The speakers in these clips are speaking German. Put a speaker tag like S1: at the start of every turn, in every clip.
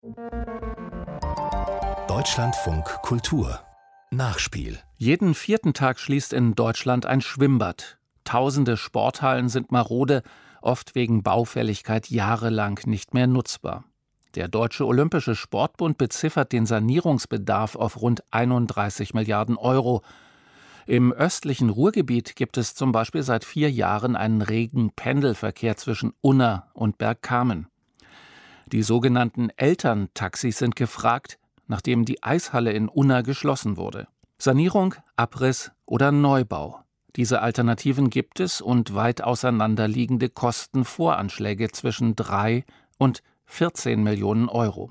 S1: Deutschlandfunk Kultur Nachspiel.
S2: Jeden 4. Tag schließt in Deutschland ein Schwimmbad. Tausende Sporthallen sind marode, oft wegen Baufälligkeit jahrelang nicht mehr nutzbar. Der Deutsche Olympische Sportbund beziffert den Sanierungsbedarf auf rund 31 Milliarden Euro. Im östlichen Ruhrgebiet gibt es zum Beispiel seit 4 Jahren einen regen Pendelverkehr zwischen Unna und Bergkamen. Die sogenannten Elterntaxis sind gefragt, nachdem die Eishalle in Unna geschlossen wurde. Sanierung, Abriss oder Neubau. Diese Alternativen gibt es und weit auseinanderliegende Kostenvoranschläge zwischen 3 und 14 Millionen Euro.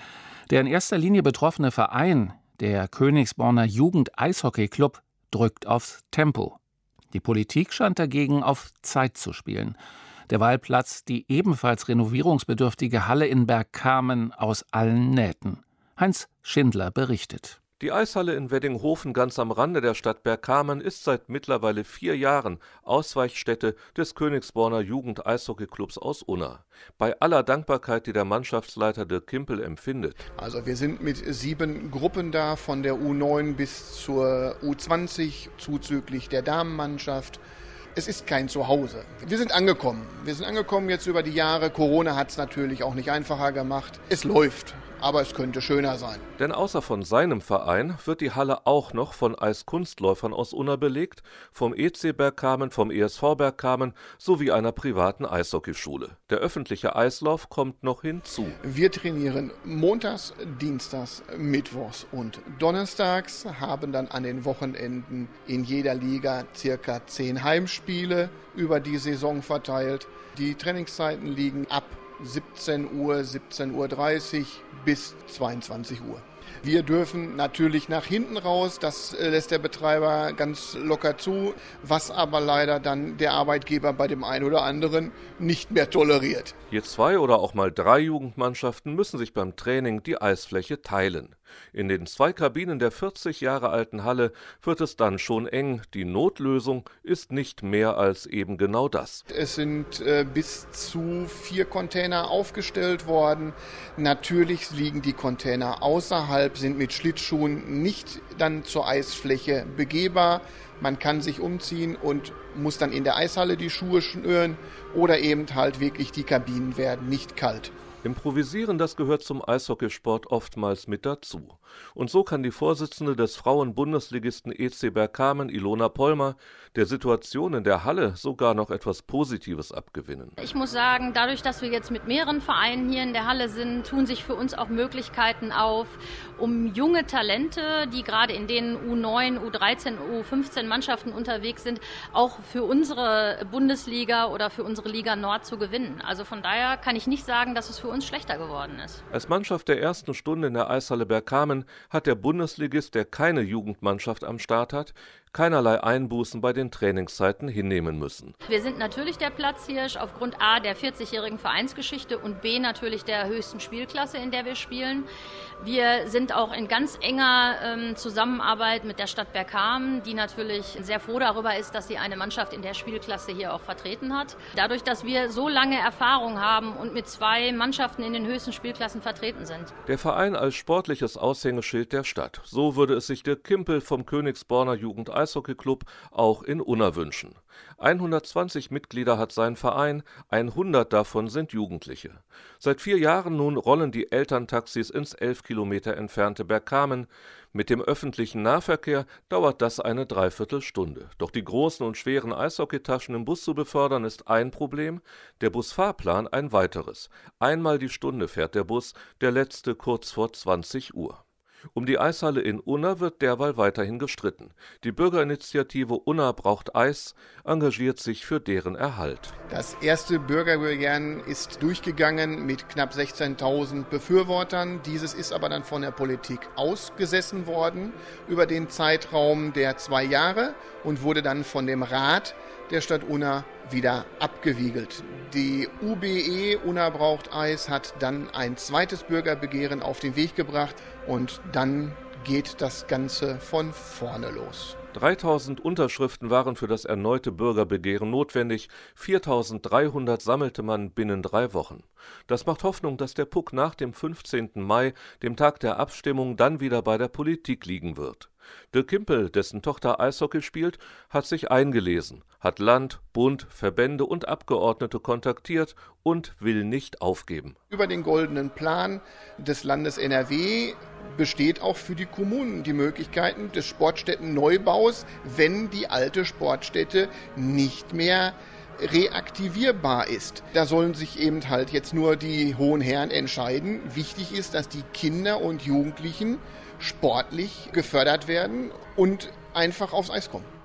S2: Der in erster Linie betroffene Verein, der Königsborner Jugend-Eishockey-Club, drückt aufs Tempo. Die Politik scheint dagegen auf Zeit zu spielen. Derweil platzt die ebenfalls renovierungsbedürftige Halle in Bergkamen aus allen Nähten. Heinz Schindler berichtet.
S3: Die Eishalle in Weddinghofen ganz am Rande der Stadt Bergkamen ist seit mittlerweile 4 Jahren Ausweichstätte des Königsborner Jugend-Eishockey-Clubs aus Unna. Bei aller Dankbarkeit, die der Mannschaftsleiter Dirk Kimpel empfindet.
S4: Also wir sind mit 7 Gruppen da, von der U9 bis zur U20, zuzüglich der Damenmannschaft. Es ist kein Zuhause. Wir sind angekommen. Wir sind angekommen jetzt über die Jahre. Corona hat es natürlich auch nicht einfacher gemacht. Es läuft. Aber es könnte schöner sein.
S3: Denn außer von seinem Verein wird die Halle auch noch von Eiskunstläufern aus Unna belegt, vom EC Bergkamen, vom ESV Bergkamen sowie einer privaten Eishockeyschule. Der öffentliche Eislauf kommt noch hinzu.
S4: Wir trainieren montags, dienstags, mittwochs und donnerstags, haben dann an den Wochenenden in jeder Liga circa 10 Heimspiele über die Saison verteilt. Die Trainingszeiten liegen ab 17 Uhr, 17:30 Uhr bis 22 Uhr. Wir dürfen natürlich nach hinten raus, das lässt der Betreiber ganz locker zu, was aber leider dann der Arbeitgeber bei dem einen oder anderen nicht mehr toleriert.
S3: Je 2 oder auch mal 3 Jugendmannschaften müssen sich beim Training die Eisfläche teilen. In den 2 Kabinen der 40 Jahre alten Halle wird es dann schon eng. Die Notlösung ist nicht mehr als eben genau das.
S4: Es sind bis zu 4 Container aufgestellt worden. Natürlich liegen die Container außerhalb, sind mit Schlittschuhen nicht dann zur Eisfläche begehbar. Man kann sich umziehen und muss dann in der Eishalle die Schuhe schnüren oder eben halt wirklich die Kabinen werden nicht kalt.
S3: Improvisieren, das gehört zum Eishockeysport oftmals mit dazu. Und so kann die Vorsitzende des Frauen-Bundesligisten EC Bergkamen, Ilona Pollmer, der Situation in der Halle sogar noch etwas Positives abgewinnen.
S5: Ich muss sagen, dadurch, dass wir jetzt mit mehreren Vereinen hier in der Halle sind, tun sich für uns auch Möglichkeiten auf, um junge Talente, die gerade in den U9, U13, U15 Mannschaften unterwegs sind, auch für unsere Bundesliga oder für unsere Liga Nord zu gewinnen. Also von daher kann ich nicht sagen, dass es für uns schlechter geworden ist.
S3: Als Mannschaft der ersten Stunde in der Eishalle Bergkamen hat der Bundesligist, der keine Jugendmannschaft am Start hat, keinerlei Einbußen bei den Trainingszeiten hinnehmen müssen.
S5: Wir sind natürlich der Platzhirsch aufgrund A der 40-jährigen Vereinsgeschichte und B natürlich der höchsten Spielklasse, in der wir spielen. Wir sind auch in ganz enger Zusammenarbeit mit der Stadt Bergkamen, die natürlich sehr froh darüber ist, dass sie eine Mannschaft in der Spielklasse hier auch vertreten hat. Dadurch, dass wir so lange Erfahrung haben und mit 2 Mannschaften in den höchsten Spielklassen vertreten sind.
S3: Der Verein als sportliches Aushängeschild der Stadt. So würde es sich der Kimpel vom Königsborner Jugend-Eishockey-Club auch in Unna wünschen. 120 Mitglieder hat sein Verein, 100 davon sind Jugendliche. Seit 4 Jahren nun rollen die Elterntaxis ins 11 Kilometer entfernte Bergkamen. Mit dem öffentlichen Nahverkehr dauert das eine Dreiviertelstunde. Doch die großen und schweren Eishockeytaschen im Bus zu befördern ist ein Problem, der Busfahrplan ein weiteres. Einmal die Stunde fährt der Bus, der letzte kurz vor 20 Uhr. Um die Eishalle in Unna wird derweil weiterhin gestritten. Die Bürgerinitiative Unna braucht Eis engagiert sich für deren Erhalt.
S4: Das erste Bürgerbegehren ist durchgegangen mit knapp 16.000 Befürwortern. Dieses ist aber dann von der Politik ausgesessen worden über den Zeitraum der 2 Jahre und wurde dann von dem Rat der Stadt Unna wieder abgewiegelt. Die UBE Unna braucht Eis hat dann ein zweites Bürgerbegehren auf den Weg gebracht und dann geht das Ganze von vorne los.
S3: 3.000 Unterschriften waren für das erneute Bürgerbegehren notwendig, 4.300 sammelte man binnen 3 Wochen. Das macht Hoffnung, dass der Puck nach dem 15. Mai, dem Tag der Abstimmung, dann wieder bei der Politik liegen wird. De Kimpel, dessen Tochter Eishockey spielt, hat sich eingelesen, hat Land, Bund, Verbände und Abgeordnete kontaktiert und will nicht aufgeben.
S4: Über den goldenen Plan des Landes NRW besteht auch für die Kommunen die Möglichkeiten des Sportstättenneubaus, wenn die alte Sportstätte nicht mehr reaktivierbar ist. Da sollen sich eben halt jetzt nur die hohen Herren entscheiden. Wichtig ist, dass die Kinder und Jugendlichen sportlich gefördert werden und einfach aufs Eis kommen.